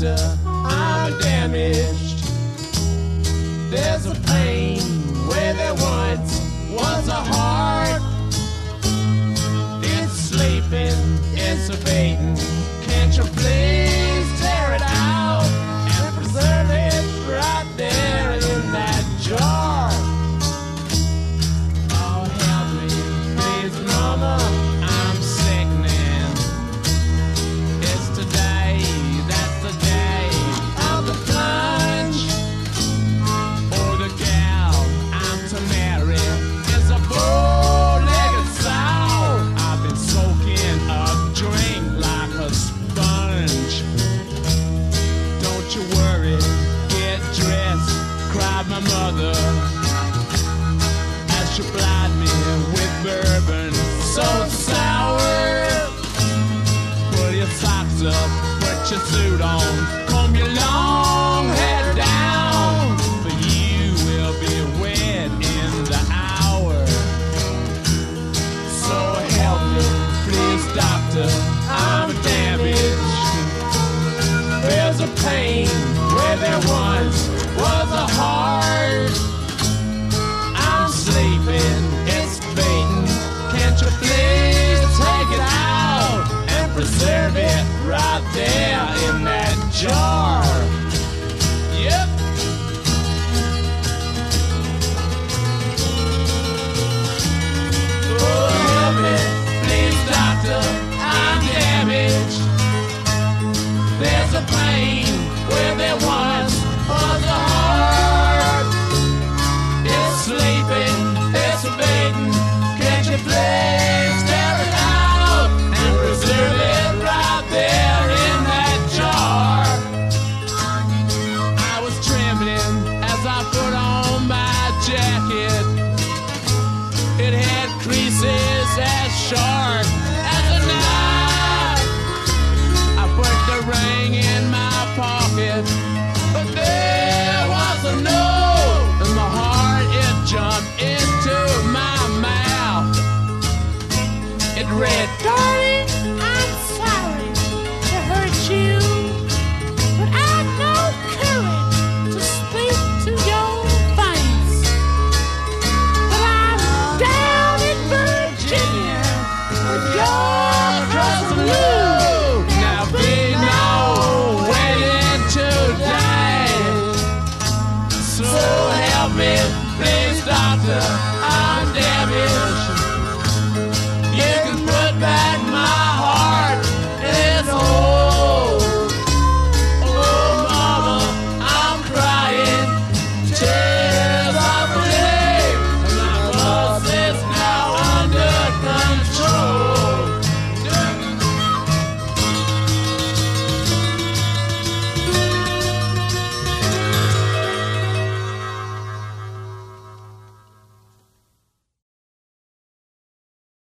doctor, I'm damaged. There's a pain where there once was a heart. It's sleeping, it's fading. Can't you please tear it out and preserve it right there in that jar? Oh, help me, please, mama, I'm sickening. It's today, that's the day of the plunge. Oh, the gal I'm to marry is a bow-legged sow. I've been soaking a drink like a sponge. Don't you worry, get dressed, cried my mother, as she plied me with bourbon so sour. Pull your socks up, put your suit on, comb your lawn.